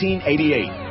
1988.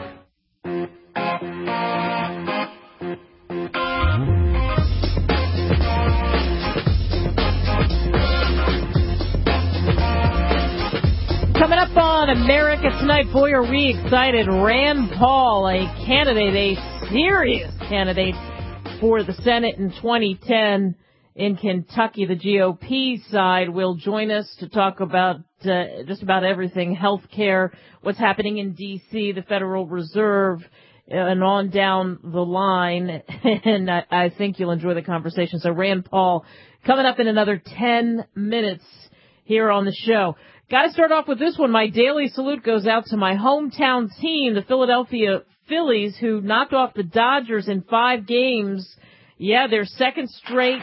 Coming up on America Tonight, boy, are we excited. Rand Paul, a candidate, a serious candidate for the Senate in 2010 in Kentucky, the GOP side, will join us to talk about just about everything, health care, what's happening in D.C., the Federal Reserve, and on down the line. And I think you'll enjoy the conversation. So Rand Paul coming up in another 10 minutes here on the show. Got to start off with this one. My daily salute goes out to my hometown team, the Philadelphia Phillies, who knocked off the Dodgers in 5 games. Yeah, their second straight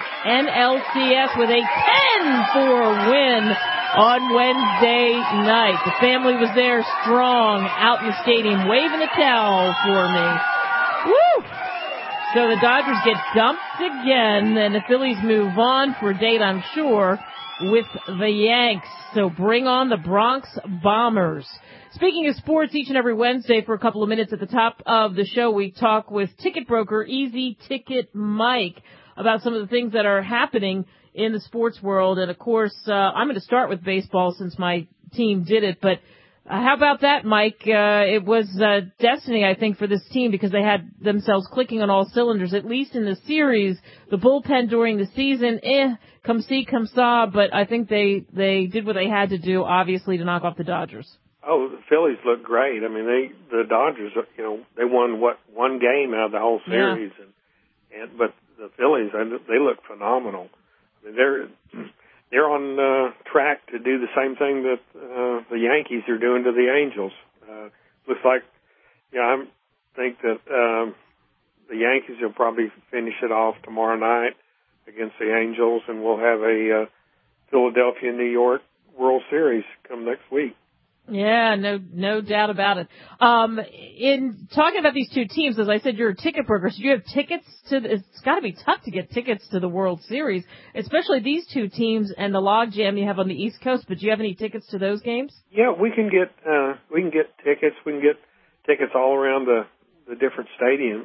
NLCS with a 10-4 win on Wednesday night. The family was there strong out in the stadium waving a towel for me. Woo! So the Dodgers get dumped again, and the Phillies move on for a date, I'm sure, with the Yanks. So bring on the Bronx Bombers. Speaking of sports, each and every Wednesday for a couple of minutes at the top of the show, we talk with ticket broker Easy Ticket Mike about some of the things that are happening in the sports world. And, of course, I'm going to start with baseball since my team did it. But how about that, Mike? It was destiny, I think, for this team because they had themselves clicking on all cylinders, at least in the series. The bullpen during the season, come see, come saw, but I think they did what they had to do, obviously, to knock off the Dodgers. Oh, the Phillies look great. I mean, the Dodgers, they won one game out of the whole series, but the Phillies, they look phenomenal. I mean, they're on track to do the same thing that the Yankees are doing to the Angels. Looks like, I think that the Yankees will probably finish it off tomorrow night against the Angels, and we'll have a Philadelphia-New York World Series come next week. Yeah, no doubt about it. In talking about these two teams, as I said, you're a ticket broker. So do you have tickets it's got to be tough to get tickets to the World Series, especially these two teams and the logjam you have on the East Coast. But do you have any tickets to those games? Yeah, we can get tickets. We can get tickets all around the different stadium.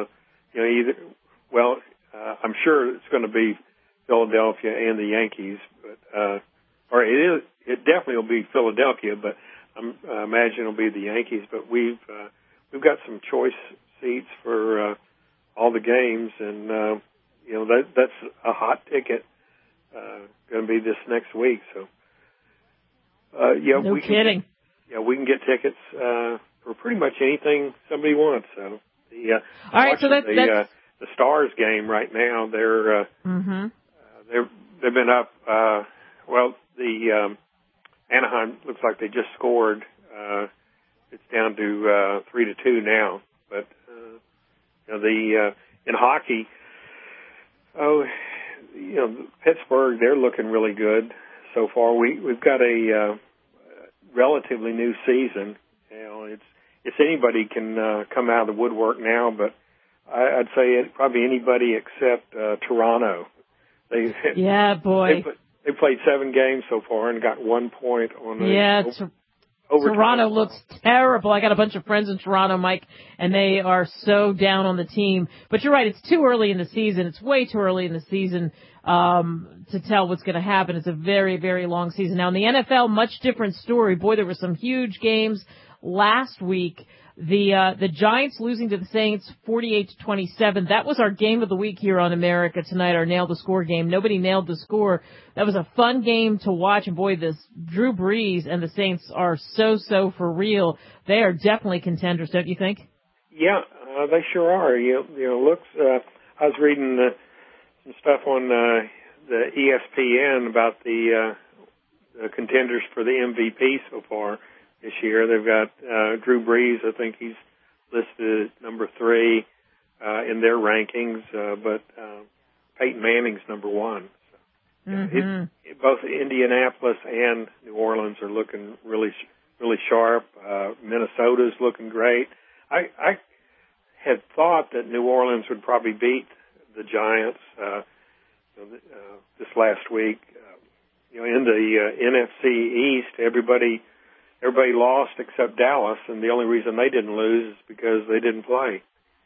I'm sure it's going to be Philadelphia and the Yankees, but it definitely will be Philadelphia, but I imagine it'll be the Yankees. But we've got some choice seats for all the games, and that's a hot ticket going to be this next week. So no kidding. We can get tickets for pretty much anything somebody wants. So all right, so that's the Stars game right now. They've been up. The Anaheim looks like they just scored. It's down to 3-2 now. But in hockey, Pittsburgh, they're looking really good so far. We've got a relatively new season. It's anybody can come out of the woodwork now, but I'd say probably anybody except Toronto. Yeah, boy. They played 7 games so far and got 1 point on overtime. Toronto looks terrible. I got a bunch of friends in Toronto, Mike, and they are so down on the team. But you're right, it's too early in the season. It's way too early in the season to tell what's going to happen. It's a very, very long season. Now, in the NFL, much different story. Boy, there were some huge games last week. The Giants losing to the Saints 48-27. That was our game of the week here on America Tonight, our Nail the Score game. Nobody nailed the score. That was a fun game to watch. And boy, this Drew Brees and the Saints are so for real. They are definitely contenders, don't you think? Yeah, they sure are. I was reading some stuff on the ESPN about the contenders for the MVP so far this year. They've got Drew Brees. I think he's listed at number 3 in their rankings, but Peyton Manning's number 1. So, both Indianapolis and New Orleans are looking really sharp. Minnesota's looking great. I had thought that New Orleans would probably beat the Giants this last week. In the NFC East, everybody everybody lost except Dallas, and the only reason they didn't lose is because they didn't play.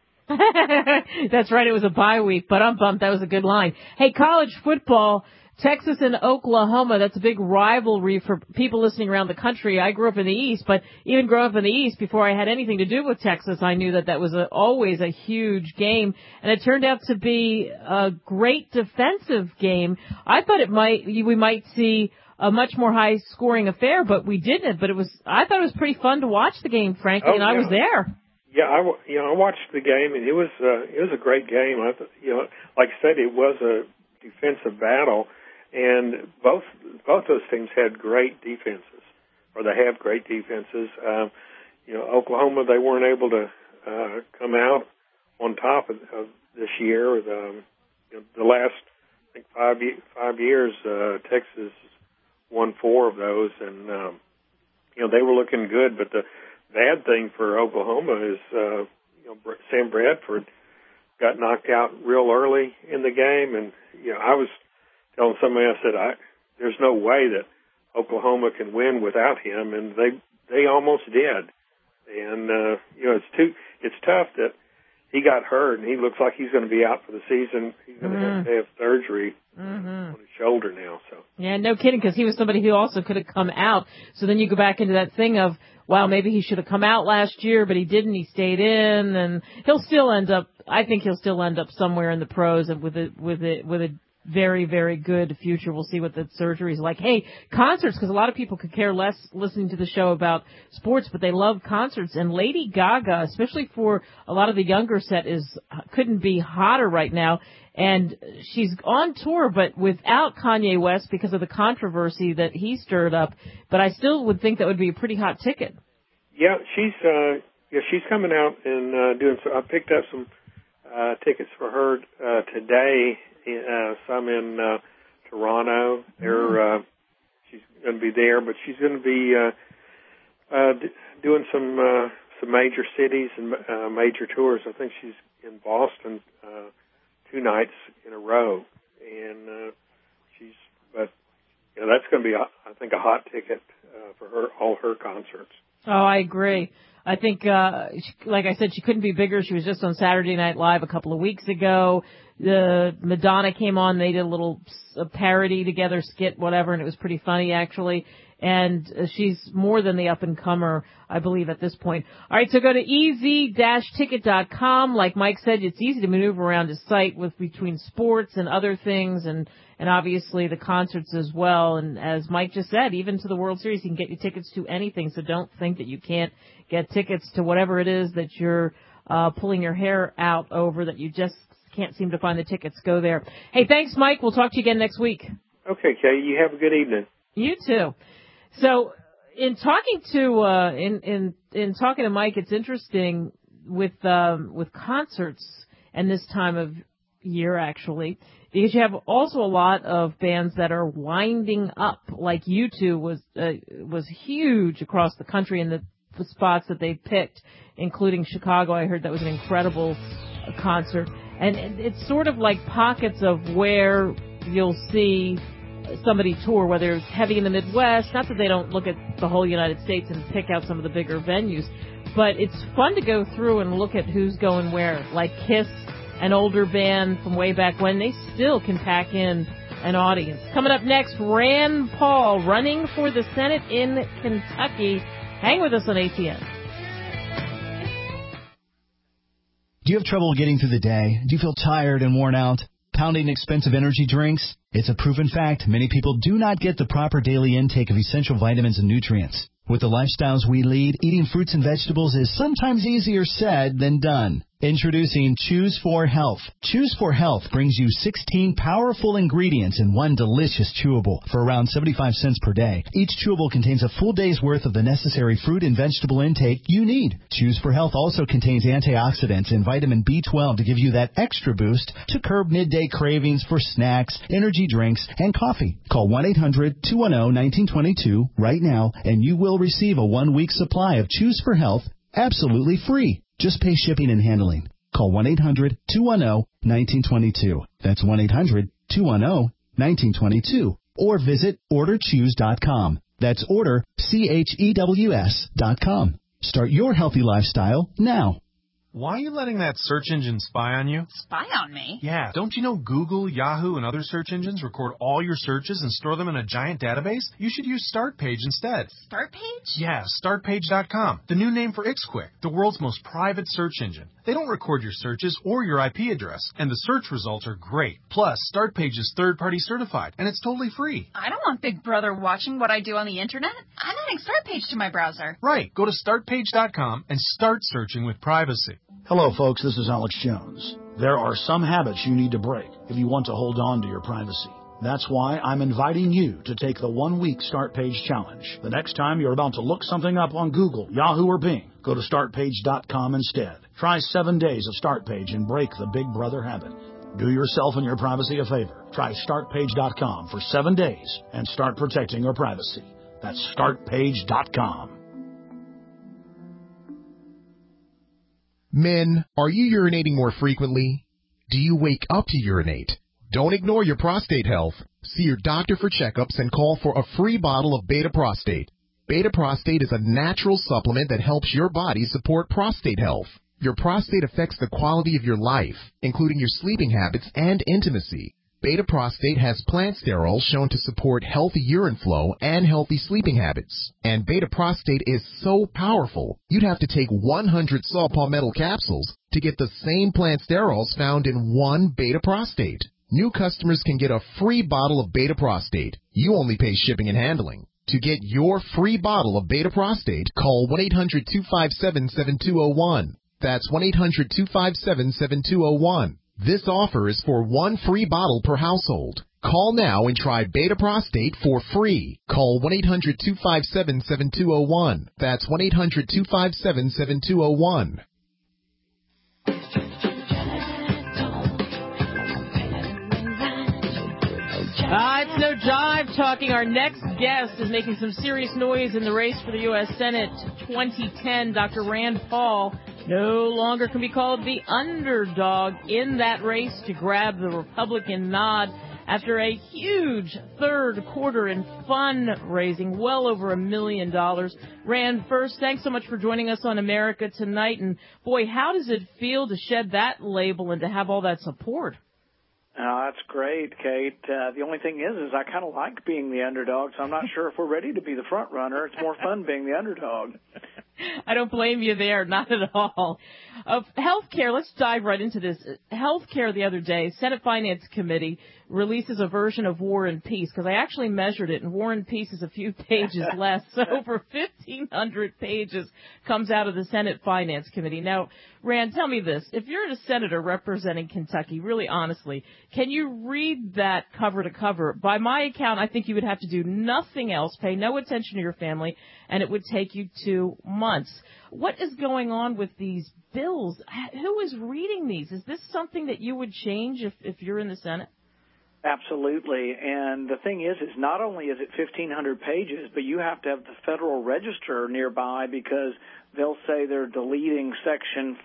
That's right. It was a bye week, but I'm bummed. That was a good line. Hey, college football, Texas and Oklahoma, that's a big rivalry for people listening around the country. I grew up in the East, but even growing up in the East, before I had anything to do with Texas, I knew that was always a huge game, and it turned out to be a great defensive game. I thought we might see a much more high-scoring affair, but we didn't. But I thought it was pretty fun to watch the game, frankly, and I was there. Yeah, I watched the game, and it was a great game. Like I said, it was a defensive battle, and both those teams had great defenses, or they have great defenses. Oklahoma, they weren't able to come out on top of this year. The last, I think, 5 years, Texas won 4 of those, and they were looking good, but the bad thing for Oklahoma is, Sam Bradford got knocked out real early in the game, and I was telling somebody, I said, there's no way that Oklahoma can win without him, and they almost did. And it's tough that he got hurt, and he looks like he's going to be out for the season. He's going to have surgery on his shoulder now. So yeah, no kidding, because he was somebody who also could have come out. So then you go back into that thing of, wow, maybe he should have come out last year, but he didn't. He stayed in, and I think he'll still end up somewhere in the pros and with a very, very good future. We'll see what the surgery is like. Hey, concerts, because a lot of people could care less listening to the show about sports, but they love concerts. And Lady Gaga, especially for a lot of the younger set, couldn't be hotter right now. And she's on tour, but without Kanye West because of the controversy that he stirred up. But I still would think that would be a pretty hot ticket. Yeah, she's coming out and doing. So I picked up some tickets for her today. Some in Toronto. She's going to be there, but she's going to be doing some major cities and major tours. I think she's in Boston 2 nights in a row, and that's going to be, I think, a hot ticket for all her concerts. Oh, I agree. I think, like I said, she couldn't be bigger. She was just on Saturday Night Live a couple of weeks ago. Madonna came on. They did a little parody together, skit, whatever, and it was pretty funny, actually. And she's more than the up-and-comer, I believe, at this point. All right, so go to ez-ticket.com. Like Mike said, it's easy to maneuver around his site between sports and other things, and obviously the concerts as well. And as Mike just said, even to the World Series, you can get your tickets to anything. So don't think that you can't get tickets to whatever it is that you're pulling your hair out over, that you just can't seem to find the tickets. Go there. Hey, thanks, Mike. We'll talk to you again next week. Okay, Kay. You have a good evening. You too. So, in talking to in talking to Mike, it's interesting with concerts and this time of year, actually, because you have also a lot of bands that are winding up. Like U2 was huge across the country in the spots that they picked, including Chicago. I heard that was an incredible concert, and it's sort of like pockets of where you'll see somebody tour, whether it's heavy in the Midwest. Not that they don't look at the whole United States and pick out some of the bigger venues, but it's fun to go through and look at who's going where. Like Kiss, an older band from way back when, they still can pack in an audience. Coming up next, Rand Paul running for the Senate in Kentucky. Hang with us on ATN. Do you have trouble getting through the day? Do you feel tired and worn out? Pounding expensive energy drinks? It's a proven fact many people do not get the proper daily intake of essential vitamins and nutrients. With the lifestyles we lead, eating fruits and vegetables is sometimes easier said than done. Introducing Choose 4 Health. Choose 4 Health brings you 16 powerful ingredients in one delicious chewable for around 75 cents per day. Each chewable contains a full day's worth of the necessary fruit and vegetable intake you need. Choose 4 Health also contains antioxidants and vitamin B12 to give you that extra boost to curb midday cravings for snacks, energy drinks, and coffee. Call 1-800-210-1922 right now, and you will receive a 1-week supply of Choose 4 Health absolutely free. Just pay shipping and handling. Call 1-800-210-1922. That's 1-800-210-1922. Or visit orderchoose.com. That's order, CHEWS.com. Start your healthy lifestyle now. Why are you letting that search engine spy on you? Spy on me? Yeah, don't you know Google, Yahoo, and other search engines record all your searches and store them in a giant database? You should use StartPage instead. StartPage? Yeah, StartPage.com, the new name for Ixquick, the world's most private search engine. They don't record your searches or your IP address, and the search results are great. Plus, StartPage is third-party certified, and it's totally free. I don't want Big Brother watching what I do on the internet. I'm adding StartPage to my browser. Right, go to StartPage.com and start searching with privacy. Hello, folks. This is Alex Jones. There are some habits you need to break if you want to hold on to your privacy. That's why I'm inviting you to take the 1-week StartPage challenge. The next time you're about to look something up on Google, Yahoo, or Bing, go to StartPage.com instead. Try 7 days of StartPage and break the Big Brother habit. Do yourself and your privacy a favor. Try StartPage.com for 7 days and start protecting your privacy. That's StartPage.com. Men, are you urinating more frequently? Do you wake up to urinate? Don't ignore your prostate health. See your doctor for checkups and call for a free bottle of Beta Prostate. Beta Prostate is a natural supplement that helps your body support prostate health. Your prostate affects the quality of your life, including your sleeping habits and intimacy. Beta Prostate has plant sterols shown to support healthy urine flow and healthy sleeping habits. And Beta Prostate is so powerful, you'd have to take 100 saw palmetto capsules to get the same plant sterols found in one Beta Prostate. New customers can get a free bottle of Beta Prostate. You only pay shipping and handling. To get your free bottle of Beta Prostate, call 1-800-257-7201. That's 1-800-257-7201. This offer is for one free bottle per household. Call now and try Beta Prostate for free. Call 1-800-257-7201. That's 1-800-257-7201. It's No Jive talking. Our next guest is making some serious noise in the race for the U.S. Senate 2010. Dr. Rand Paul no longer can be called the underdog in that race to grab the Republican nod after a huge third quarter in fundraising, well over $1 million. Rand, first, thanks so much for joining us on America Tonight. And, boy, how does it feel to shed that label and to have all that support? That's great, Kate. The only thing is I kind of like being the underdog, so I'm not sure if we're ready to be the front runner. It's more fun being the underdog. I don't blame you there, not at all. Healthcare, let's dive right into this. Healthcare the other day, Senate Finance Committee releases a version of War and Peace, because I actually measured it, and War and Peace is a few pages less. So over 1,500 pages comes out of the Senate Finance Committee. Now, Rand, tell me this. If you're a senator representing Kentucky, really honestly, can you read that cover to cover? By my account, I think you would have to do nothing else, pay no attention to your family, and it would take you 2 months. What is going on with these bills? Who is reading these? Is this something that you would change if you're in the Senate? Absolutely. And the thing is not only is it 1,500 pages, but you have to have the Federal Register nearby because they'll say they're deleting Section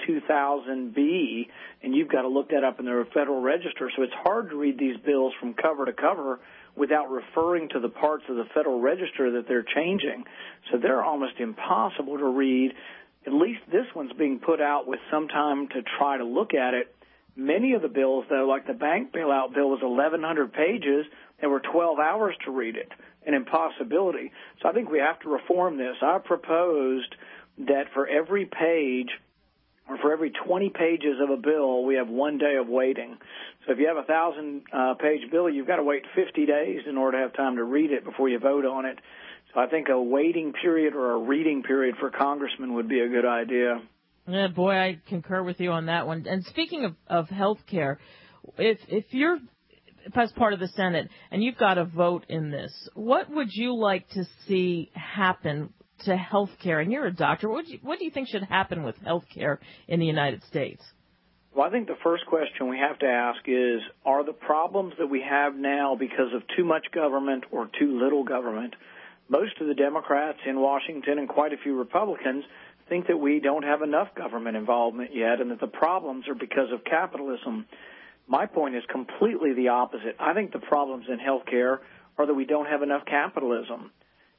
42,000B, and you've got to look that up in the Federal Register. So it's hard to read these bills from cover to cover without referring to the parts of the Federal Register that they're changing. So they're almost impossible to read. At least this one's being put out with some time to try to look at it. Many of the bills, though, like the bank bailout bill, was 1,100 pages. There were 12 hours to read it, an impossibility. So I think we have to reform this. I proposed that for every page or for every 20 pages of a bill, we have 1 day of waiting. So if you have a 1,000-page bill, you've got to wait 50 days in order to have time to read it before you vote on it. So I think a waiting period or a reading period for congressmen would be a good idea. Yeah, boy, I concur with you on that one. And speaking of health care, if you're as part of the Senate and you've got a vote in this, what would you like to see happen to health care? And you're a doctor. What do you think should happen with health care in the United States? Well, I think the first question we have to ask is, are the problems that we have now because of too much government or too little government? Most of the Democrats in Washington and quite a few Republicans think that we don't have enough government involvement yet and that the problems are because of capitalism. My point is completely the opposite. I think the problems in health care are that we don't have enough capitalism.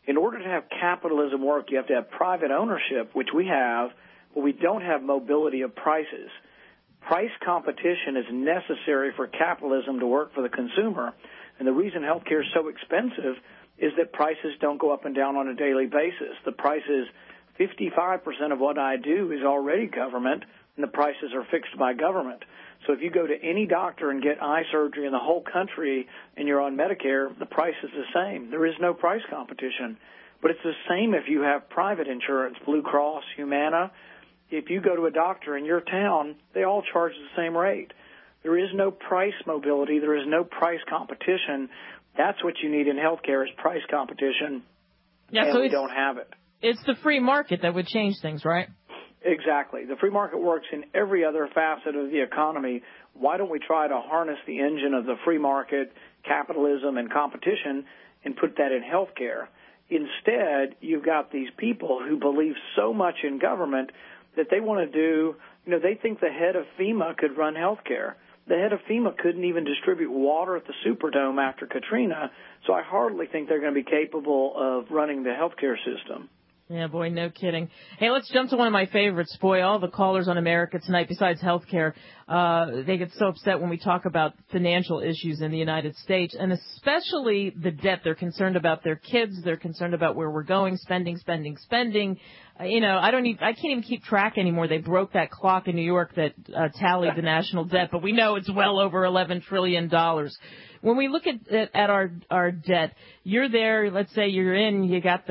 In order to have capitalism work, you have to have private ownership, which we have, but we don't have mobility of prices. Price competition is necessary for capitalism to work for the consumer, and the reason healthcare is so expensive is that prices don't go up and down on a daily basis. The prices, 55% of what I do is already government, and the prices are fixed by government. So if you go to any doctor and get eye surgery in the whole country and you're on Medicare, the price is the same. There is no price competition. But it's the same if you have private insurance, Blue Cross, Humana. If you go to a doctor in your town, they all charge the same rate. There is no price mobility. There is no price competition. That's what you need in healthcare is price competition, and so we don't have it. It's the free market that would change things, right? Exactly. The free market works in every other facet of the economy. Why don't we try to harness the engine of the free market, capitalism, and competition and put that in healthcare? Instead, you've got these people who believe so much in government that they want to do, they think the head of FEMA could run healthcare. The head of FEMA couldn't even distribute water at the Superdome after Katrina, so I hardly think they're going to be capable of running the healthcare system. Yeah, boy, no kidding. Hey, let's jump to one of my favorites. Boy, all the callers on America Tonight, besides healthcare, they get so upset when we talk about financial issues in the United States, and especially the debt. They're concerned about their kids. They're concerned about where we're going, spending. I can't even keep track anymore. They broke that clock in New York that tallied the national debt, but we know it's well over $11 trillion. When we look at our debt, you're there. Let's say you're in. You've got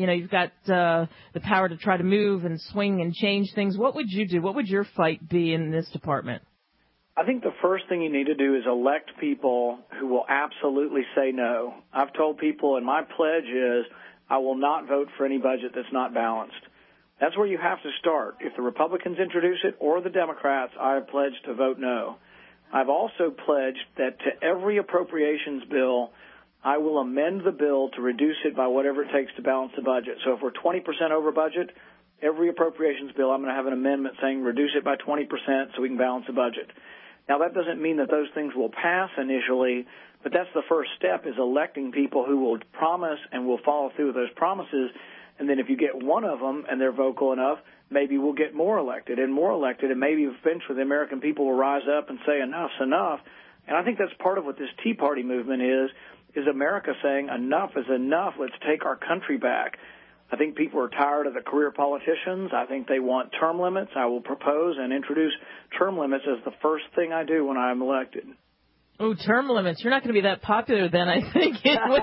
the power to try to move and swing and change things. What would you do? What would your fight be in this department? I think the first thing you need to do is elect people who will absolutely say no. I've told people, and my pledge is, I will not vote for any budget that's not balanced. That's where you have to start. If the Republicans introduce it or the Democrats, I have pledged to vote no. I've also pledged that to every appropriations bill, I will amend the bill to reduce it by whatever it takes to balance the budget. So if we're 20% over budget, every appropriations bill, I'm going to have an amendment saying reduce it by 20% so we can balance the budget. Now, that doesn't mean that those things will pass initially, but that's the first step, is electing people who will promise and will follow through with those promises. And then if you get one of them and they're vocal enough, maybe we'll get more elected, and maybe eventually the American people will rise up and say enough's enough. And I think that's part of what this Tea Party movement is America saying enough is enough. Let's take our country back. I think people are tired of the career politicians. I think they want term limits. I will propose and introduce term limits as the first thing I do when I'm elected. Oh, term limits. You're not going to be that popular then, I think.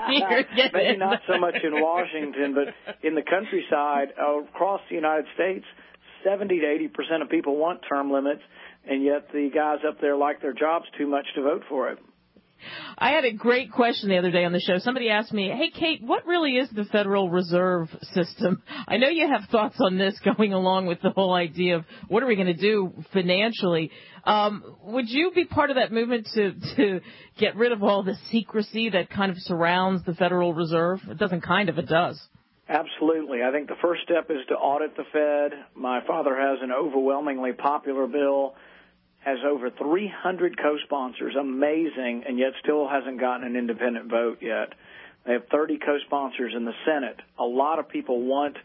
Maybe not so much in Washington, but in the countryside, across the United States, 70 to 80% of people want term limits, and yet the guys up there like their jobs too much to vote for it. I had a great question the other day on the show. Somebody asked me, hey, Kate, what really is the Federal Reserve System? I know you have thoughts on this going along with the whole idea of what are we going to do financially. Would you be part of that movement to get rid of all the secrecy that kind of surrounds the Federal Reserve? It doesn't kind of, it does. Absolutely. I think the first step is to audit the Fed. My father has an overwhelmingly popular bill, has over 300 co-sponsors, amazing, and yet still hasn't gotten an independent vote yet. They have 30 co-sponsors in the Senate. A lot of people want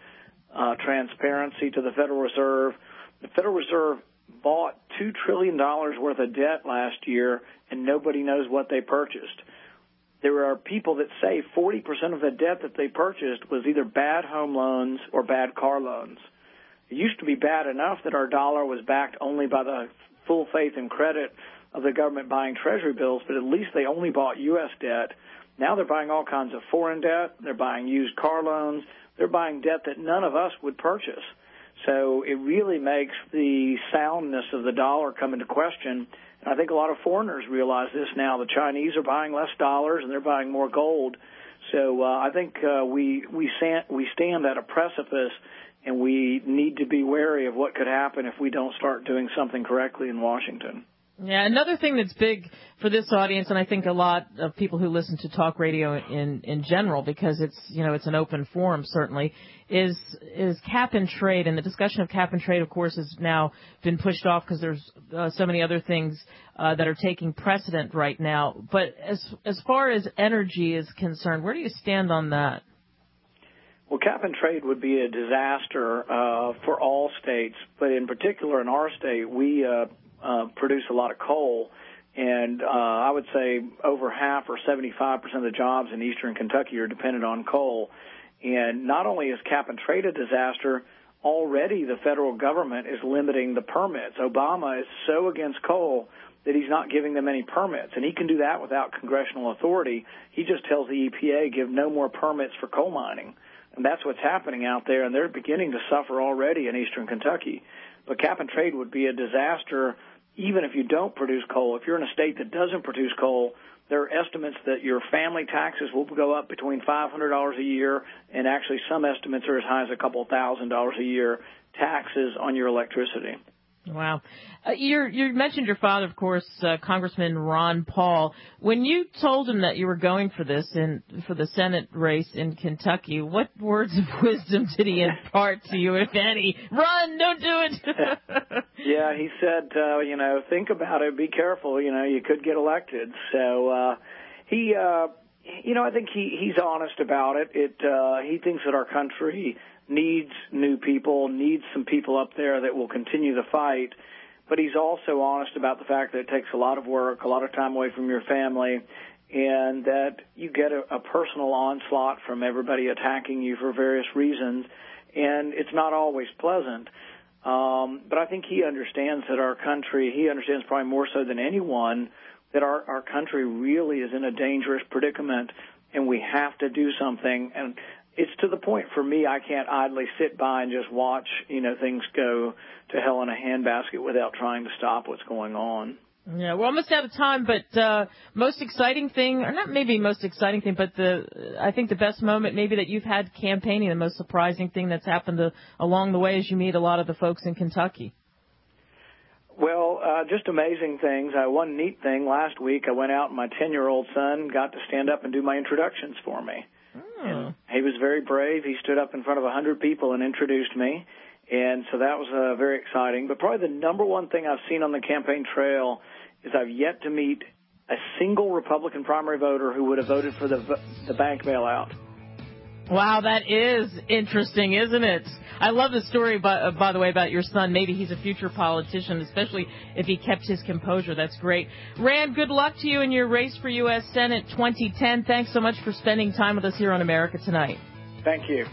transparency to the Federal Reserve. The Federal Reserve bought $2 trillion worth of debt last year, and nobody knows what they purchased. There are people that say 40% of the debt that they purchased was either bad home loans or bad car loans. It used to be bad enough that our dollar was backed only by the full faith and credit of the government buying Treasury bills, but at least they only bought U.S. debt. Now they're buying all kinds of foreign debt. They're buying used car loans. They're buying debt that none of us would purchase. So it really makes the soundness of the dollar come into question. And I think a lot of foreigners realize this now. The Chinese are buying less dollars and they're buying more gold. So I think we stand at a precipice, and we need to be wary of what could happen if we don't start doing something correctly in Washington. Yeah, another thing that's big for this audience, and I think a lot of people who listen to talk radio in general, because it's an open forum certainly, is cap and trade. And the discussion of cap and trade, of course, has now been pushed off because there's so many other things that are taking precedent right now. But as far as energy is concerned, where do you stand on that? Well, cap-and-trade would be a disaster for all states, but in particular in our state, we produce a lot of coal, and I would say over half or 75% of the jobs in eastern Kentucky are dependent on coal. And not only is cap-and-trade a disaster, already the federal government is limiting the permits. Obama is so against coal that he's not giving them any permits, and he can do that without congressional authority. He just tells the EPA, give no more permits for coal mining. And that's what's happening out there, and they're beginning to suffer already in eastern Kentucky. But cap-and-trade would be a disaster even if you don't produce coal. If you're in a state that doesn't produce coal, there are estimates that your family taxes will go up between $500 a year, and actually some estimates are as high as a couple $1,000s a year taxes on your electricity. Wow. You mentioned your father, of course, Congressman Ron Paul. When you told him that you were going for this for the Senate race in Kentucky, what words of wisdom did he impart to you, if any? Run, don't do it. Yeah, he said, think about it, be careful, you could get elected. So I think he's honest about it. He thinks that our country needs new people, needs some people up there that will continue the fight. But he's also honest about the fact that it takes a lot of work, a lot of time away from your family, and that you get a personal onslaught from everybody attacking you for various reasons, and it's not always pleasant. But I think he understands that our country, he understands probably more so than anyone, that our country really is in a dangerous predicament, and we have to do something. And it's to the point for me, I can't idly sit by and just watch, things go to hell in a handbasket without trying to stop what's going on. Yeah, we're almost out of time, but most exciting thing, or not maybe most exciting thing, but I think the best moment maybe that you've had campaigning, the most surprising thing that's happened along the way as you meet a lot of the folks in Kentucky. Well, just amazing things. One neat thing, last week I went out and my 10-year-old son got to stand up and do my introductions for me. And he was very brave. He stood up in front of 100 people and introduced me, and so that was very exciting. But probably the number one thing I've seen on the campaign trail is I've yet to meet a single Republican primary voter who would have voted for the bank bailout. Wow, that is interesting, isn't it? I love the story, by the way, about your son. Maybe he's a future politician, especially if he kept his composure. That's great. Rand, good luck to you in your race for U.S. Senate 2010. Thanks so much for spending time with us here on America Tonight. Thank you.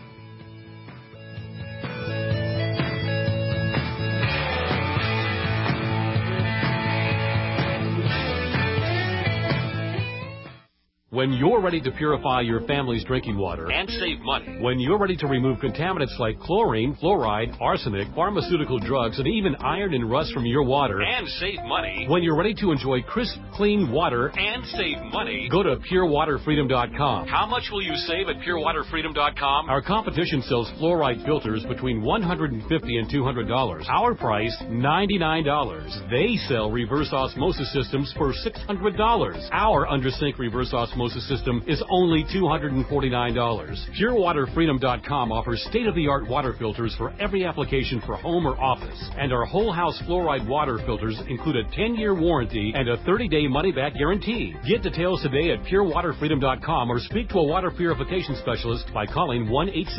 When you're ready to purify your family's drinking water and save money, when you're ready to remove contaminants like chlorine, fluoride, arsenic, pharmaceutical drugs, and even iron and rust from your water and save money, when you're ready to enjoy crisp, clean water and save money, go to purewaterfreedom.com. How much will you save at purewaterfreedom.com? Our competition sells fluoride filters between $150 and $200. Our price, $99. They sell reverse osmosis systems for $600. Our under-sink reverse osmosis system is only $249. PureWaterFreedom.com offers state-of-the-art water filters for every application for home or office. And our whole house fluoride water filters include a 10-year warranty and a 30-day money-back guarantee. Get details today at PureWaterFreedom.com or speak to a water purification specialist by calling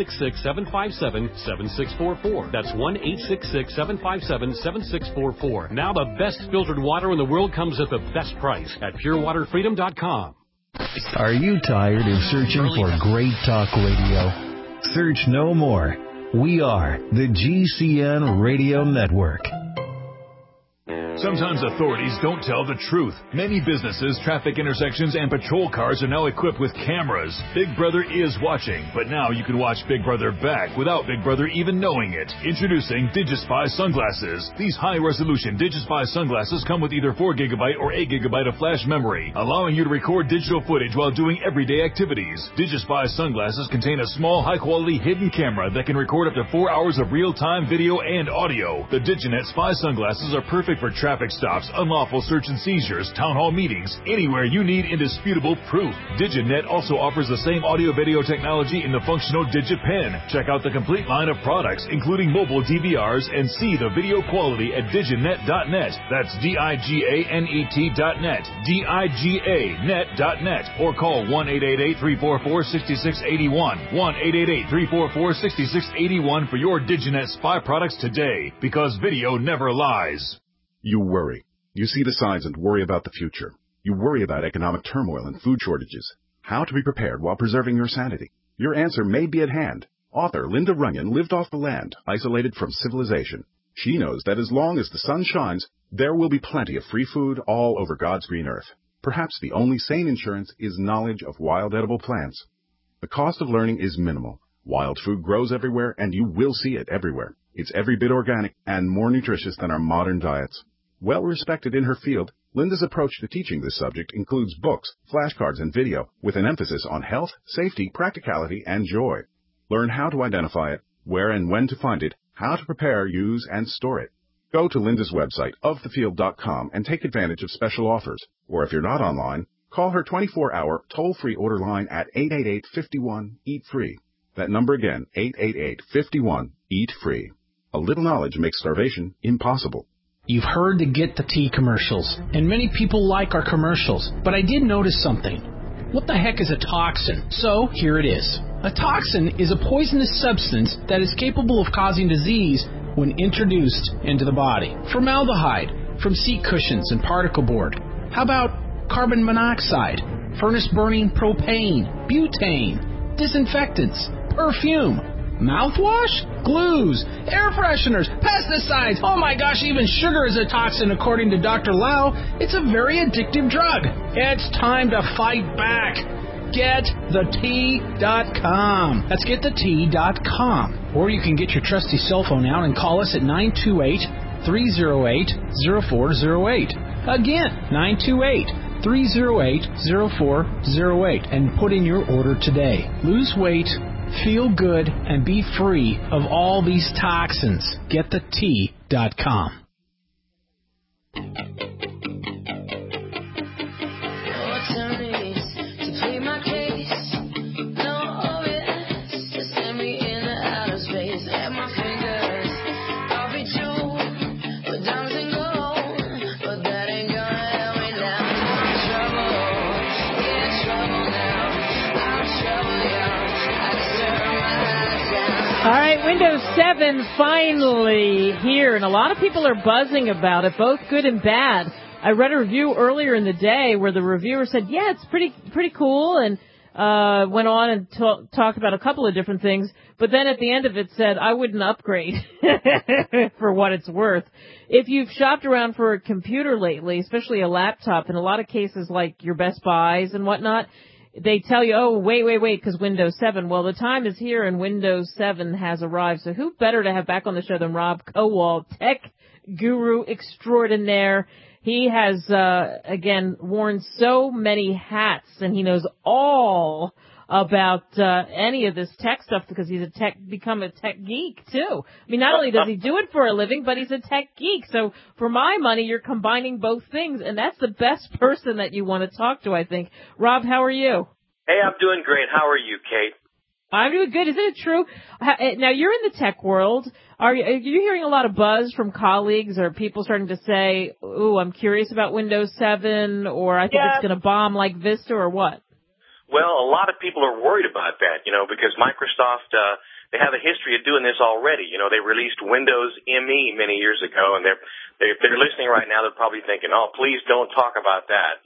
1-866-757-7644. That's 1-866-757-7644. Now the best filtered water in the world comes at the best price at PureWaterFreedom.com. Are you tired of searching for great talk radio? Search no more. We are the GCN Radio Network. Sometimes authorities don't tell the truth. Many businesses, traffic intersections, and patrol cars are now equipped with cameras. Big Brother is watching, but now you can watch Big Brother back without Big Brother even knowing it. Introducing DigiSpy sunglasses. These high-resolution DigiSpy sunglasses come with either 4GB or 8GB of flash memory, allowing you to record digital footage while doing everyday activities. DigiSpy sunglasses contain a small, high-quality hidden camera that can record up to 4 hours of real-time video and audio. The DigiNet Spy sunglasses are perfect for traffic stops, unlawful search and seizures, town hall meetings, anywhere you need indisputable proof. DigiNet also offers the same audio-video technology in the functional DigiPen. Check out the complete line of products, including mobile DVRs, and see the video quality at diginet.net. That's DIGANET.net. DIGANet.net. Or call 1-888-344-6681. 1-888-344-6681 for your DigiNet spy products today, because video never lies. You worry. You see the signs and worry about the future. You worry about economic turmoil and food shortages. How to be prepared while preserving your sanity. Your answer may be at hand. Author Linda Runyon lived off the land, isolated from civilization. She knows that as long as the sun shines, there will be plenty of free food all over God's green earth. Perhaps the only sane insurance is knowledge of wild edible plants. The cost of learning is minimal. Wild food grows everywhere, and you will see it everywhere. It's every bit organic and more nutritious than our modern diets. Well respected in her field, Linda's approach to teaching this subject includes books, flashcards, and video, with an emphasis on health, safety, practicality, and joy. Learn how to identify it, where and when to find it, how to prepare, use, and store it. Go to Linda's website, ofthefield.com, and take advantage of special offers. Or if you're not online, call her 24-hour toll-free order line at 888-51-EAT-FREE. That number again, 888-51-EAT-FREE. A little knowledge makes starvation impossible. You've heard the Get the Tea commercials, and many people like our commercials, but I did notice something. What the heck is a toxin? So, here it is. A toxin is a poisonous substance that is capable of causing disease when introduced into the body. Formaldehyde from seat cushions and particle board. How about carbon monoxide, furnace-burning propane, butane, disinfectants, perfume, mouthwash, glues, air fresheners, pesticides. Oh my gosh, even sugar is a toxin according to Dr. Lau. It's a very addictive drug. It's time to fight back. GetTheTea.com. That's GetTheTea.com. Or you can get your trusty cell phone out and call us at 928-308-0408. Again, 928-308-0408. And put in your order today. Lose weight, feel good, and be free of all these toxins. GetTheTea.com. All right, Windows 7 finally here, and a lot of people are buzzing about it, both good and bad. I read a review earlier in the day where the reviewer said, yeah, it's pretty cool, and went on and talked about a couple of different things, but then at the end of it said, I wouldn't upgrade for what it's worth. If you've shopped around for a computer lately, especially a laptop, in a lot of cases like your Best Buys and whatnot, they tell you, oh, wait, because Windows 7. Well, the time is here and Windows 7 has arrived. So who better to have back on the show than Rob Kowal, tech guru extraordinaire. He has, again, worn so many hats, and he knows all about any of this tech stuff because he's become a tech geek, too. I mean, not only does he do it for a living, but he's a tech geek. So for my money, you're combining both things, and that's the best person that you want to talk to, I think. Rob, how are you? Hey, I'm doing great. How are you, Kate? I'm doing good. Isn't it true? Now, you're in the tech world. Are you hearing a lot of buzz from colleagues or people starting to say, ooh, I'm curious about Windows 7, or I think it's going to bomb like Vista, or what? Well, a lot of people are worried about that, because Microsoft, they have a history of doing this already. They released Windows ME many years ago, and they're listening right now. They're probably thinking, oh, please don't talk about that,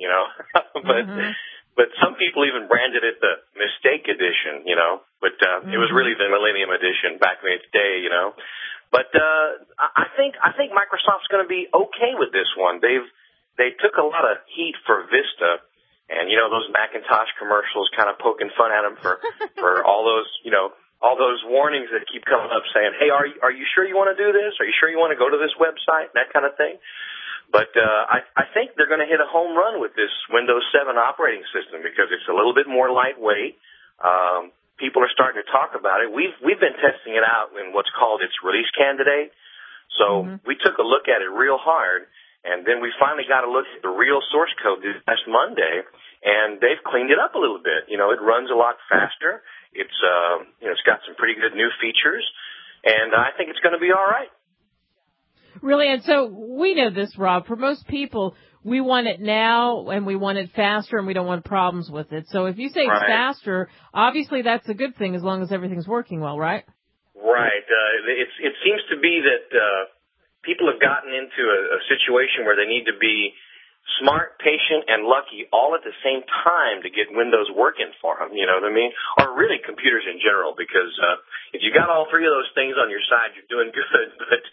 But some people even branded it the Mistake Edition, but it was really the Millennium Edition back in its day, But I think Microsoft's going to be okay with this one. They took a lot of heat for Vista, and those Macintosh commercials kind of poking fun at them for all those all those warnings that keep coming up saying, hey, are you sure you want to do this? Are you sure you want to go to this website? That kind of thing. But I think they're going to hit a home run with this Windows 7 operating system because it's a little bit more lightweight. People are starting to talk about it. We've been testing it out in what's called its release candidate. So we took a look at it real hard, And then we finally got a look at the real source code this last Monday, and they've cleaned it up a little bit. You know, it runs a lot faster. It's it's got some pretty good new features, and I think it's going to be all right. Really, and so we know this, Rob. For most people, we want it now, and we want it faster, and we don't want problems with it. So if you say it's faster, obviously that's a good thing as long as everything's working well, right? Right. It seems to be that people have gotten into a situation where they need to be smart, patient, and lucky all at the same time to get Windows working for them, you know what I mean? Or really computers in general, because if you got all three of those things on your side, you're doing good. But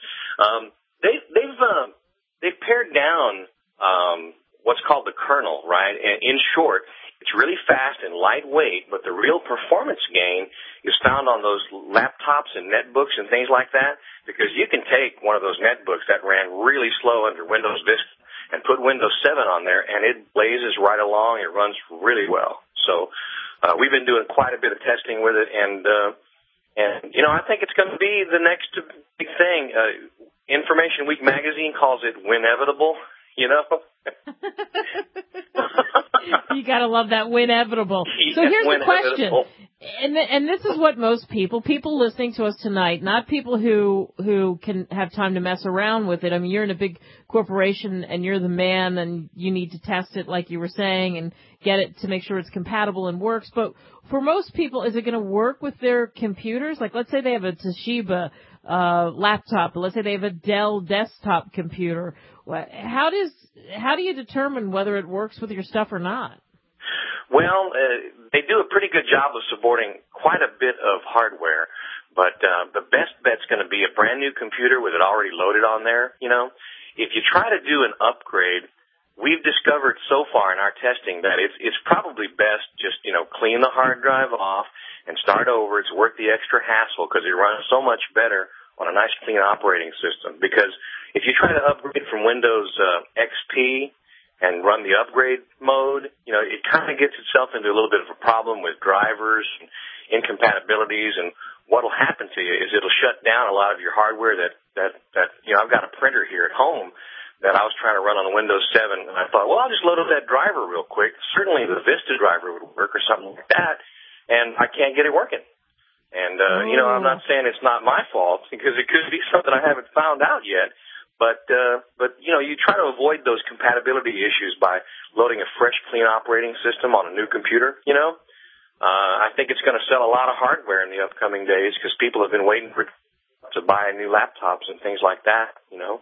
they've pared down what's called the kernel, right? And in short, it's really fast and lightweight, but the real performance gain is found on those laptops and netbooks and things like that, because you can take one of those netbooks that ran really slow under Windows Vista and put Windows 7 on there, and it blazes right along. It runs really well. So we've been doing quite a bit of testing with it, and you know, I think it's going to be the next big thing. Information Week magazine calls it Winevitable, you know? You got to love that Winevitable. So here's the question. And this is what most people listening to us tonight, not people who can have time to mess around with it. I mean, you're in a big corporation and you're the man and you need to test it like you were saying and get it to make sure it's compatible and works. But for most people, is it going to work with their computers? Like, let's say they have a Toshiba laptop, but let's say they have a Dell desktop computer. How do you determine whether it works with your stuff or not? Well, they do a pretty good job of supporting quite a bit of hardware, but the best bet's going to be a brand new computer with it already loaded on there. You know, if you try to do an upgrade, we've discovered so far in our testing that it's probably best just, you know, clean the hard drive off and start over. It's worth the extra hassle because it runs so much better on a nice clean operating system. Because if you try to upgrade from Windows XP and run the upgrade mode, you know, it kind of gets itself into a little bit of a problem with drivers and incompatibilities, and what'll happen to you is it'll shut down a lot of your hardware that you know, I've got a printer here at home that I was trying to run on the Windows 7, and I thought, well, I'll just load up that driver real quick. Certainly the Vista driver would work or something like that, and I can't get it working. And, you know, I'm not saying it's not my fault, because it could be something I haven't found out yet. But, you know, you try to avoid those compatibility issues by loading a fresh, clean operating system on a new computer, you know. I think it's going to sell a lot of hardware in the upcoming days because people have been waiting to buy new laptops and things like that, you know.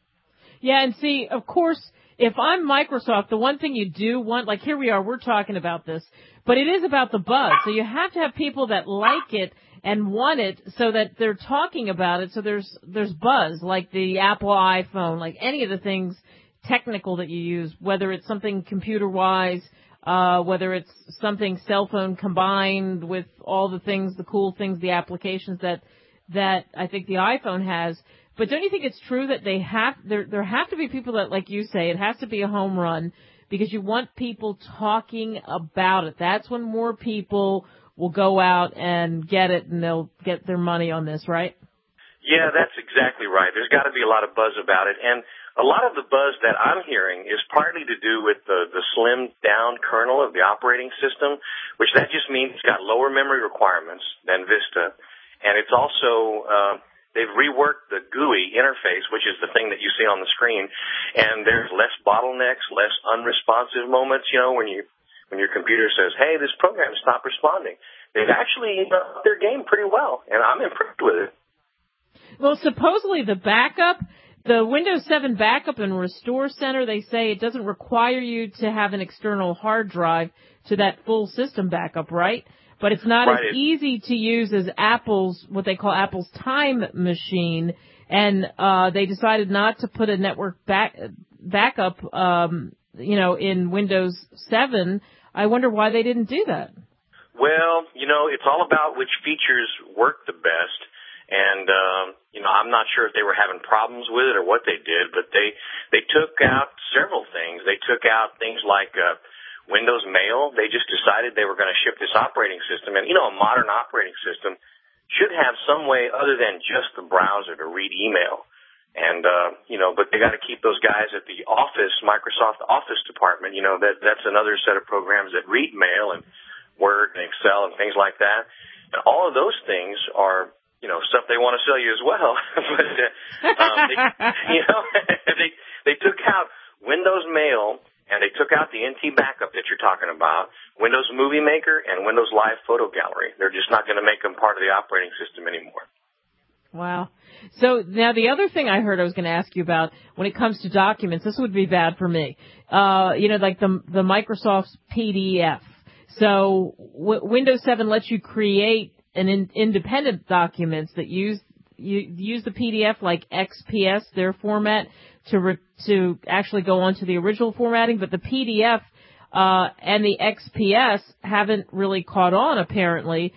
Yeah, and see, of course, if I'm Microsoft, the one thing you do want, like here we are, we're talking about this, but it is about the buzz. So you have to have people that like it and want it so that they're talking about it. So there's buzz, like the Apple iPhone, like any of the things technical that you use, whether it's something computer-wise, whether it's something cell phone combined with all the things, the cool things, the applications that I think the iPhone has. But don't you think it's true that there have to be people that, like you say, it has to be a home run because you want people talking about it. That's when more people will go out and get it, and they'll get their money on this, right? Yeah, that's exactly right. There's got to be a lot of buzz about it. And a lot of the buzz that I'm hearing is partly to do with the slimmed-down kernel of the operating system, which that just means it's got lower memory requirements than Vista. And it's also they've reworked the GUI interface, which is the thing that you see on the screen, and there's less bottlenecks, less unresponsive moments, you know, when your computer says, hey, this program stopped responding. They've actually upped their game pretty well, and I'm impressed with it. Well, supposedly the backup, the Windows 7 Backup and Restore Center, they say it doesn't require you to have an external hard drive to that full system backup, right? But it's not as easy to use as Apple's, what they call Apple's Time Machine, and they decided not to put a network backup, you know, in Windows 7. I wonder why they didn't do that. Well, you know, it's all about which features work the best. And, you know, I'm not sure if they were having problems with it or what they did, but they took out several things. They took out things like Windows Mail. They just decided they were going to ship this operating system. And, you know, a modern operating system should have some way other than just the browser to read email. And, but they got to keep those guys at the office, Microsoft Office department. That's another set of programs that read mail and Word and Excel and things like that. And all of those things are, stuff they want to sell you as well. But, they took out Windows Mail and they took out the NT Backup that you're talking about, Windows Movie Maker and Windows Live Photo Gallery. They're just not going to make them part of the operating system anymore. Wow. So now the other thing I heard I was going to ask you about when it comes to documents, this would be bad for me. Like the Microsoft's PDF. So Windows 7 lets you create independent documents that use the PDF like XPS, their format, to actually go onto the original formatting, but the PDF and the XPS haven't really caught on apparently.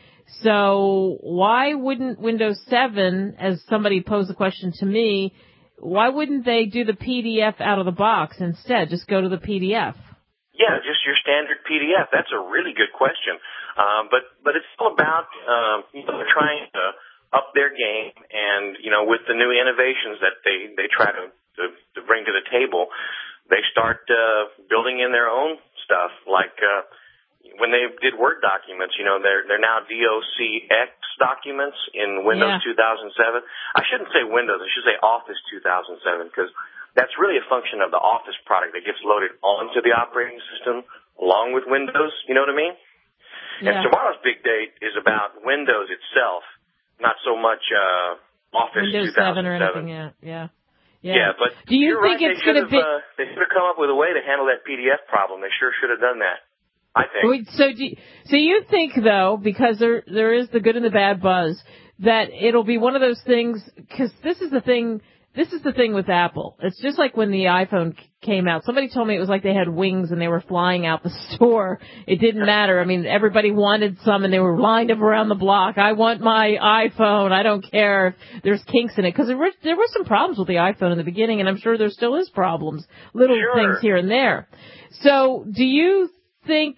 So why wouldn't Windows 7, as somebody posed the question to me, why wouldn't they do the PDF out of the box instead? Just go to the PDF. Yeah, just your standard PDF. That's a really good question. But it's all about trying to up their game, and with the new innovations that they try to bring to the table, they start building in their own stuff. Like when they did Word documents, they're now DOCX documents in Windows 2007. I shouldn't say Windows, I should say Office 2007, because that's really a function of the Office product that gets loaded onto the operating system along with Windows, you know what I mean? Yeah. And tomorrow's big date is about Windows itself, not so much Office Windows 2007. 7 or anything, yeah. Yeah, but do you think right, it's going to be... They should have come up with a way to handle that PDF problem. They sure should have done that, I think. So you think, though, because there is the good and the bad buzz, that it'll be one of those things, because this is the thing with Apple. It's just like when the iPhone came out. Somebody told me it was like they had wings and they were flying out the store. It didn't matter. I mean, everybody wanted some and they were lined up around the block. I want my iPhone. I don't care if there's kinks in it. Because there were some problems with the iPhone in the beginning, and I'm sure there still is problems. Little things here and there. So do you think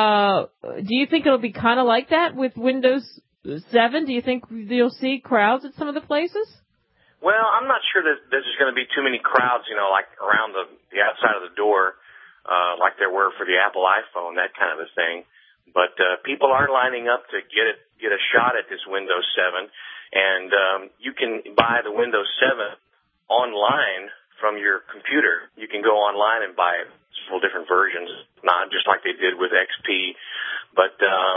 it'll be kind of like that with Windows 7? Do you think you'll see crowds at some of the places? Well, I'm not sure that there's going to be too many crowds, like around the outside of the door, like there were for the Apple iPhone, that kind of a thing. But people are lining up to get a shot at this Windows 7, and you can buy the Windows 7 online from your computer. You can go online and buy several different versions, not just like they did with XP, but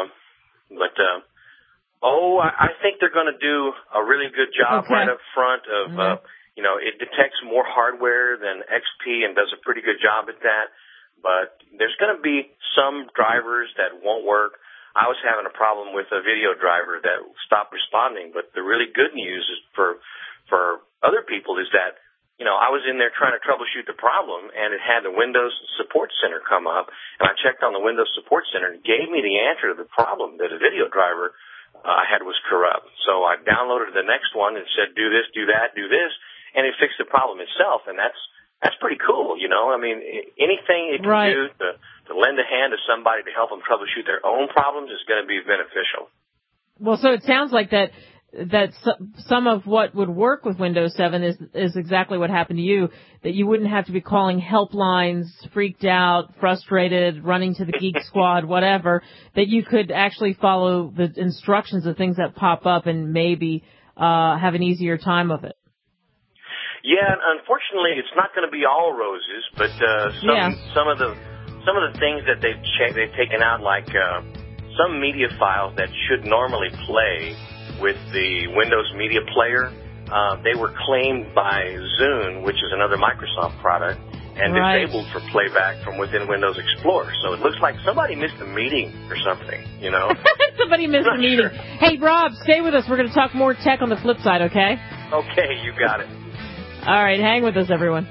I think they're going to do a really good job right up front of, it detects more hardware than XP and does a pretty good job at that. But there's going to be some drivers that won't work. I was having a problem with a video driver that stopped responding. But the really good news is for other people is that, I was in there trying to troubleshoot the problem, and it had the Windows Support Center come up. And I checked on the Windows Support Center and it gave me the answer to the problem that a video driver I had was corrupt. So I downloaded the next one and said, do this, do that, do this, and it fixed the problem itself. And that's pretty cool, I mean, anything it can do to lend a hand to somebody to help them troubleshoot their own problems is going to be beneficial. Well, so it sounds like that some of what would work with Windows 7 is exactly what happened to you, that you wouldn't have to be calling helplines, freaked out, frustrated, running to the Geek Squad, whatever, that you could actually follow the instructions of things that pop up and maybe have an easier time of it. Yeah, unfortunately, it's not going to be all roses, but some of the things that they've taken out, like some media files that should normally play with the Windows Media Player, they were claimed by Zune, which is another Microsoft product, and disabled for playback from within Windows Explorer. So it looks like somebody missed a meeting or something, Somebody missed a meeting. Sure. Hey, Rob, stay with us. We're going to talk more tech on the flip side, okay? Okay, you got it. All right, hang with us, everyone.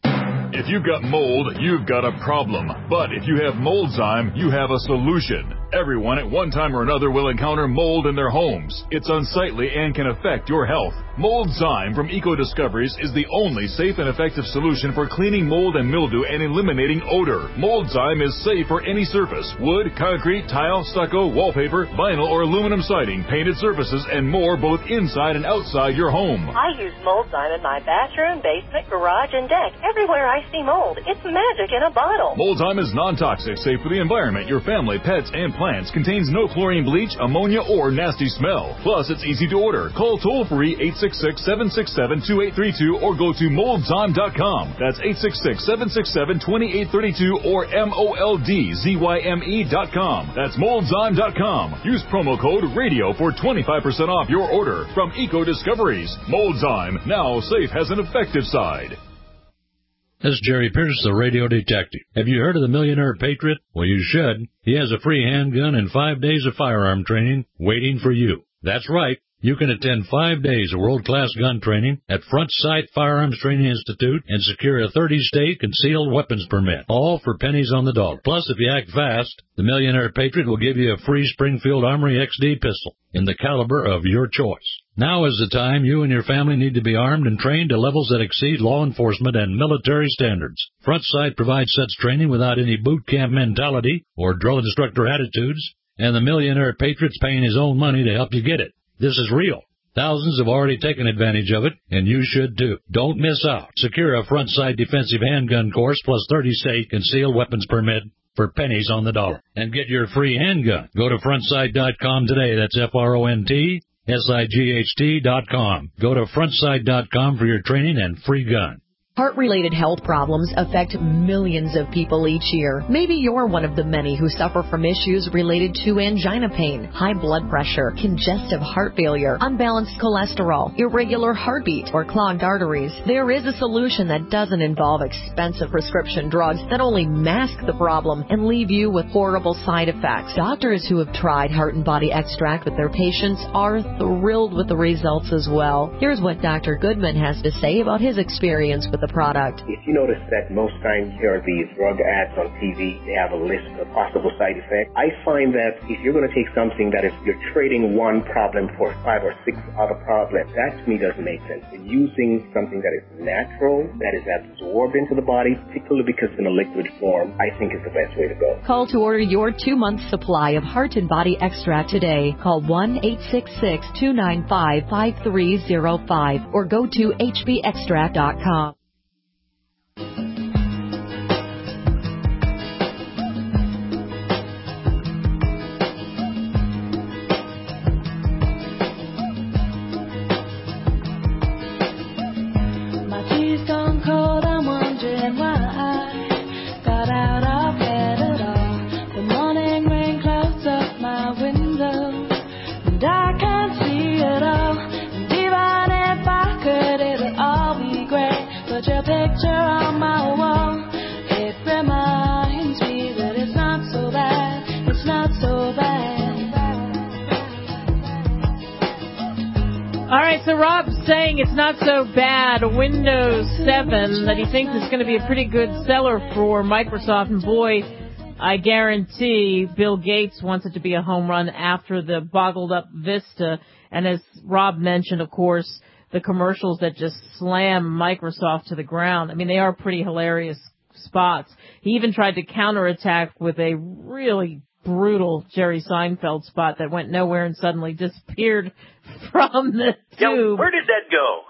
If you've got mold, you've got a problem. But if you have Moldzyme, you have a solution. Everyone at one time or another will encounter mold in their homes. It's unsightly and can affect your health. Moldzyme from Eco Discoveries is the only safe and effective solution for cleaning mold and mildew and eliminating odor. Moldzyme is safe for any surface: wood, concrete, tile, stucco, wallpaper, vinyl or aluminum siding, painted surfaces, and more, both inside and outside your home. I use Moldzyme in my bathroom, basement, garage, and deck. Everywhere I see mold, it's magic in a bottle. Moldzyme is non-toxic, safe for the environment, your family, pets, and plants. Contains no chlorine, bleach, ammonia, or nasty smell. Plus, it's easy to order. Call toll-free 866-767-2832 or go to moldzyme.com. That's 866-767-2832 or MOLDZYME.com. That's moldzyme.com. Use promo code RADIO for 25% off your order from Eco Discoveries. Moldzyme, now safe has an effective side. This is Jerry Pierce, the radio detective. Have you heard of the Millionaire Patriot? Well, you should. He has a free handgun and 5 days of firearm training waiting for you. That's right. You can attend 5 days of world-class gun training at Front Sight Firearms Training Institute and secure a 30-state concealed weapons permit, all for pennies on the dollar. Plus, if you act fast, the Millionaire Patriot will give you a free Springfield Armory XD pistol in the caliber of your choice. Now is the time you and your family need to be armed and trained to levels that exceed law enforcement and military standards. Front Sight provides such training without any boot camp mentality or drill instructor attitudes, and the Millionaire Patriot's paying his own money to help you get it. This is real. Thousands have already taken advantage of it, and you should too. Don't miss out. Secure a Front Sight defensive handgun course plus 30-state concealed weapons permit for pennies on the dollar. And get your free handgun. Go to frontsight.com today. That's FRONTSIGHT.com. Go to frontsight.com for your training and free gun. Heart-related health problems affect millions of people each year. Maybe you're one of the many who suffer from issues related to angina pain, high blood pressure, congestive heart failure, unbalanced cholesterol, irregular heartbeat, or clogged arteries. There is a solution that doesn't involve expensive prescription drugs that only mask the problem and leave you with horrible side effects. Doctors who have tried Heart and Body Extract with their patients are thrilled with the results as well. Here's what Dr. Goodman has to say about his experience with the product. If you notice that most times here are these drug ads on TV, they have a list of possible side effects. I find that if you're going to take something that is you're trading one problem for 5 or 6 other problems, that to me doesn't make sense. But using something that is natural, that is absorbed into the body, particularly because it's in a liquid form, I think is the best way to go. Call to order your 2-month supply of Heart and Body Extract today. Call 1-866-295-5305 or go to hbextract.com. So Rob's saying it's not so bad. Windows 7 that he thinks is going to be a pretty good seller for Microsoft. And boy, I guarantee Bill Gates wants it to be a home run after the boggled up Vista. And as Rob mentioned, of course, the commercials that just slam Microsoft to the ground. I mean, they are pretty hilarious spots. He even tried to counterattack with a really brutal Jerry Seinfeld spot that went nowhere and suddenly disappeared from the tube. Yeah, where did that go?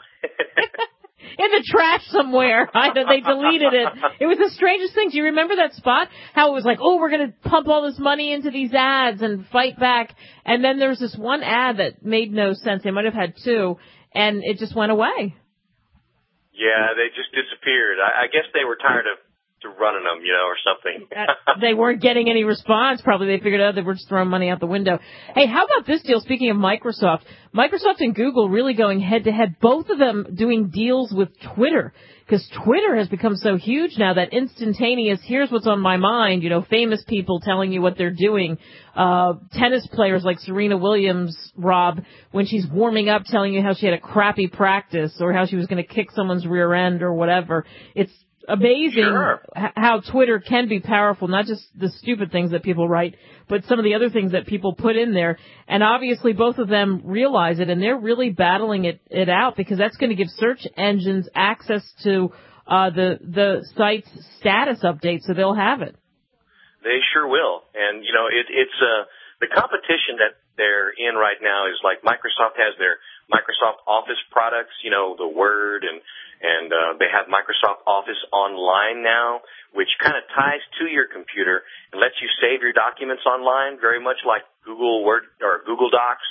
In the trash somewhere. They deleted it. It was the strangest thing. Do you remember that spot? How it was like, oh, we're going to pump all this money into these ads and fight back. And then there's this one ad that made no sense. They might have had 2, and it just went away. Yeah, they just disappeared. I guess they were tired of running them, or something. They weren't getting any response. Probably they figured out they were just throwing money out the window. Hey, how about this deal? Speaking of Microsoft and Google really going head to head, both of them doing deals with Twitter, because Twitter has become so huge now that instantaneous, here's what's on my mind, famous people telling you what they're doing. Tennis players like Serena Williams, Rob, when she's warming up, telling you how she had a crappy practice or how she was going to kick someone's rear end or whatever. It's amazing how Twitter can be powerful, not just the stupid things that people write, but some of the other things that people put in there. And obviously both of them realize it, and they're really battling it out, because that's going to give search engines access to the site's status update, so they'll have it. They sure will. And, it's the competition that they're in right now is like Microsoft has their Microsoft Office products, the Word, and they have Microsoft Office Online now, which kind of ties to your computer and lets you save your documents online, very much like Google Word or Google Docs,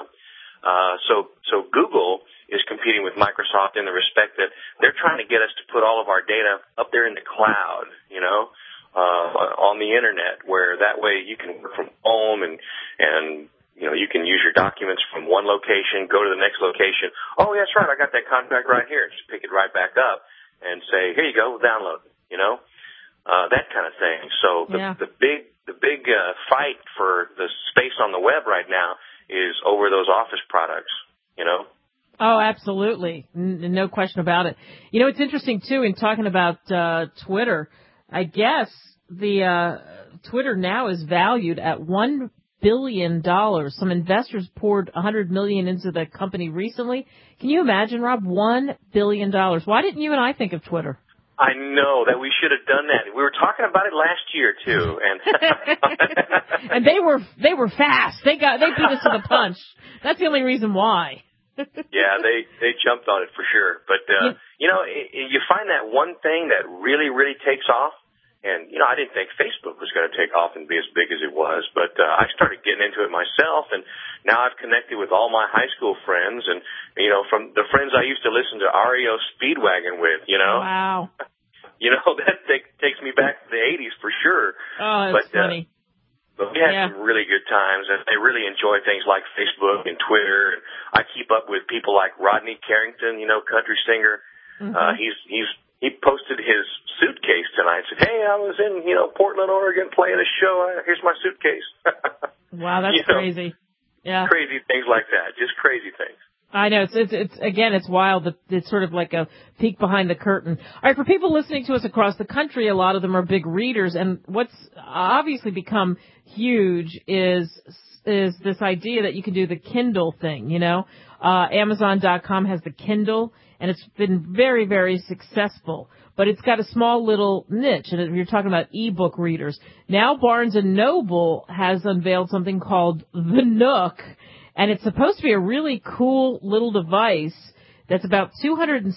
So Google is competing with Microsoft in the respect that they're trying to get us to put all of our data up there in the cloud, on the internet, where that way you can work from home and you can use your documents from one location, go to the next location. Oh, that's right, I got that contract right here. Just pick it right back up and say, here you go, download it, that kind of thing. So the big fight for the space on the web right now is over those Office products, Oh, absolutely. No question about it. It's interesting, too, in talking about Twitter. I guess the Twitter now is valued at $1 billion. Some investors poured $100 million into the company recently. Can you imagine, Rob? $1 billion. Why didn't you and I think of Twitter? I know that we should have done that. We were talking about it last year too, and and they were fast. They beat us to the punch. That's the only reason why. Yeah, they jumped on it for sure. But you find that one thing that really takes off. And, I didn't think Facebook was going to take off and be as big as it was, but I started getting into it myself, and now I've connected with all my high school friends, and, from the friends I used to listen to REO Speedwagon with, Wow. That takes me back to the 80s for sure. Oh, that's funny. But we had some really good times, and they really enjoy things like Facebook and Twitter. And I keep up with people like Rodney Carrington, country singer. Mm-hmm. He posted his suitcase tonight. Said, "Hey, I was in, Portland, Oregon, playing a show. Here's my suitcase." Wow, that's crazy. Yeah, crazy things like that. Just crazy things. I know. It's wild. It's sort of like a peek behind the curtain. All right, for people listening to us across the country, a lot of them are big readers, and what's obviously become huge is this idea that you can do the Kindle thing. Amazon.com has the Kindle, and it's been very, very successful. But it's got a small little niche, and you're talking about ebook readers. Now Barnes & Noble has unveiled something called the Nook, and it's supposed to be a really cool little device that's about $260,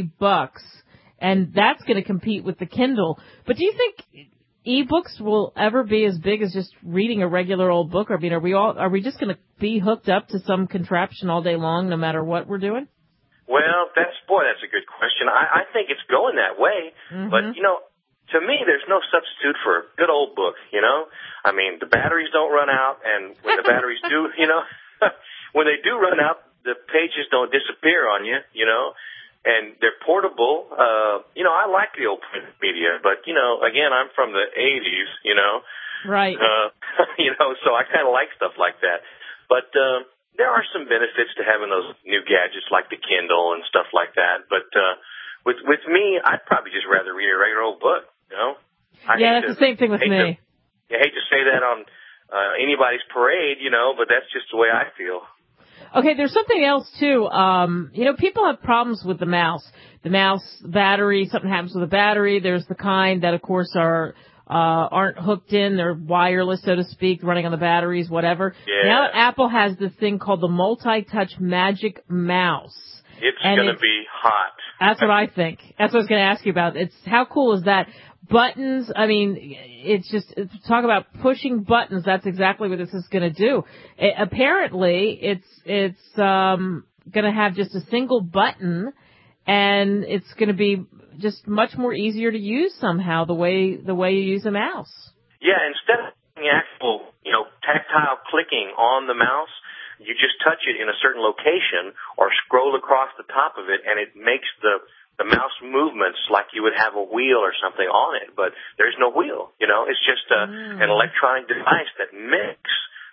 and that's going to compete with the Kindle. But do you think ebooks will ever be as big as just reading a regular old book? I mean, are we just going to be hooked up to some contraption all day long, no matter what we're doing? Well, that's a good question. I think it's going that way. Mm-hmm. But, to me, there's no substitute for a good old book, I mean, the batteries don't run out, and when the batteries do, when they do run out, the pages don't disappear on you, and they're portable. I like the old print media, but, again, I'm from the 80s, Right. So I kind of like stuff like that. But, there are some benefits to having those new gadgets like the Kindle and stuff like that. But with me, I'd probably just rather read a regular old book, Yeah, that's the same thing with me. I hate to say that on anybody's parade, but that's just the way I feel. Okay, there's something else, too. People have problems with the mouse. The mouse battery, something happens with the battery. There's the kind that, of course, aren't hooked in. They're wireless, so to speak, running on the batteries, whatever. Yeah. Now Apple has this thing called the Multi-Touch Magic Mouse. It's going to be hot. That's what I think. That's what I was going to ask you about. How cool is that? Buttons, I mean, talk about pushing buttons. That's exactly what this is going to do. Apparently, it's going to have just a single button, and it's going to be just much more easier to use somehow the way you use a mouse. Yeah, instead of the actual, tactile clicking on the mouse, you just touch it in a certain location or scroll across the top of it, and it makes the mouse movements like you would have a wheel or something on it, but there's no wheel, it's just an electronic device that mimics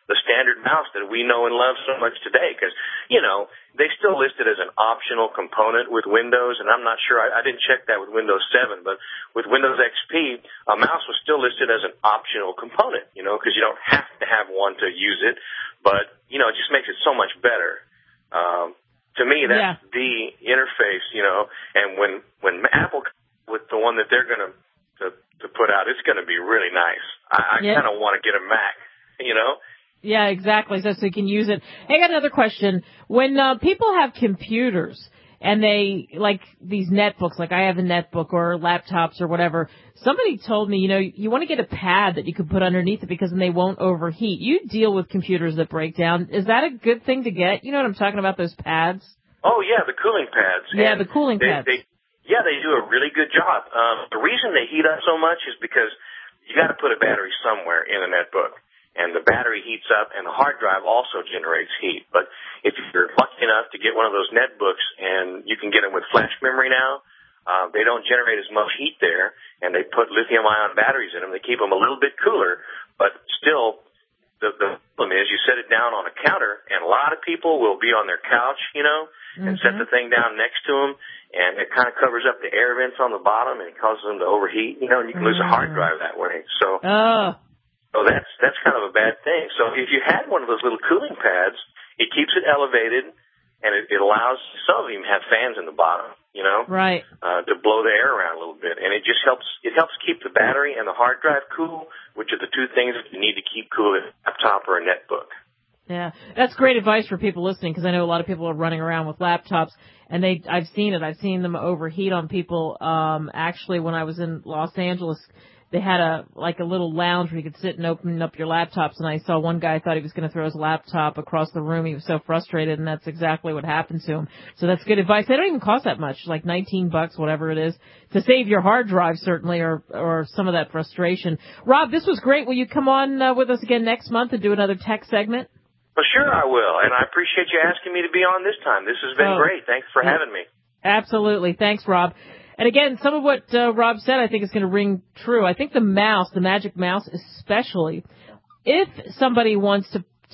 the standard mouse that we know and love so much today. Because, you know, they still list it as an optional component with Windows, and I'm not sure, I didn't check that with Windows 7, but with Windows XP, a mouse was still listed as an optional component, you know, because you don't have to have one to use it, but, you know, it just makes it so much better. To me, that's the interface, you know, and when Apple with the one that they're going to put out, it's going to be really nice. I kind of want to get a Mac, you know? Yeah, exactly. So you can use it. Hey, I got another question. When people have computers and they, like these netbooks, like I have a netbook or laptops or whatever, somebody told me, you know, you want to get a pad that you can put underneath it because then they won't overheat. You deal with computers that break down. Is that a good thing to get? You know what I'm talking about, those pads? Oh, yeah, the cooling pads. Yeah, the cooling pads. They do a really good job. The reason they heat up so much is because you got to put a battery somewhere in a netbook. And the battery heats up, and the hard drive also generates heat. But if you're lucky enough to get one of those netbooks, and you can get them with flash memory now, they don't generate as much heat there, and they put lithium-ion batteries in them. They keep them a little bit cooler, but still, the problem is you set it down on a counter, and a lot of people will be on their couch, you know, and set the thing down next to them, and it kind of covers up the air vents on the bottom, and it causes them to overheat, you know, and you can lose a hard drive that way. So that's kind of a bad thing. So if you had one of those little cooling pads, it keeps it elevated, and it allows, some of them have fans in the bottom, you know, right, to blow the air around a little bit, and it just helps keep the battery and the hard drive cool, which are the two things that you need to keep cool in a laptop or a netbook. Yeah, that's great advice for people listening, because I know a lot of people are running around with laptops, and I've seen it. I've seen them overheat on people. Actually, when I was in Los Angeles, they had a little lounge where you could sit and open up your laptops, and I saw one guy thought he was going to throw his laptop across the room. He was so frustrated, and that's exactly what happened to him. So that's good advice. They don't even cost that much, like $19, whatever it is, to save your hard drive, certainly, or some of that frustration. Rob, this was great. Will you come on with us again next month and do another tech segment? Well, sure I will, and I appreciate you asking me to be on this time. This has been great. Thanks for having me. Absolutely. Thanks, Rob. And again, some of what Rob said I think is going to ring true. I think the mouse, the Magic Mouse especially, if somebody wants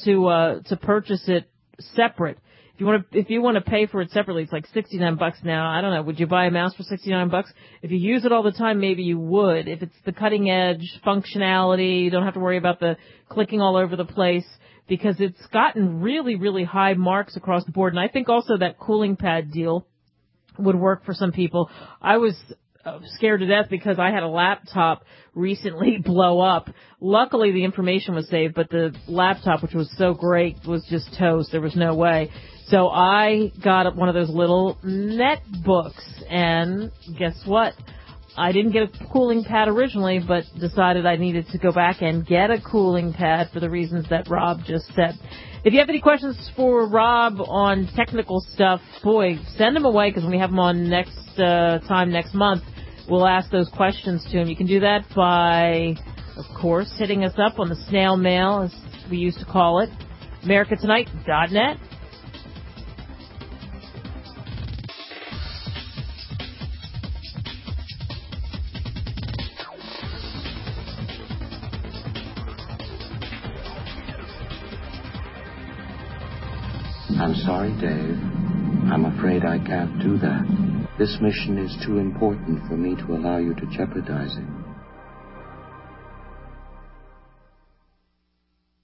to purchase it separate, if you want to pay for it separately, it's like $69 now. I don't know. Would you buy a mouse for $69? If you use it all the time, maybe you would. If it's the cutting edge functionality, you don't have to worry about the clicking all over the place, because it's gotten really, really high marks across the board. And I think also that cooling pad deal would work for some people. I was scared to death because I had a laptop recently blow up. Luckily, the information was saved, but the laptop, which was so great, was just toast. There was no way. So I got one of those little netbooks, and guess what? I didn't get a cooling pad originally, but decided I needed to go back and get a cooling pad for the reasons that Rob just said. If you have any questions for Rob on technical stuff, boy, send them away, because when we have him on next month, we'll ask those questions to him. You can do that by, of course, hitting us up on the snail mail, as we used to call it, americatonight.net. I'm sorry, Dave. I'm afraid I can't do that. This mission is too important for me to allow you to jeopardize it.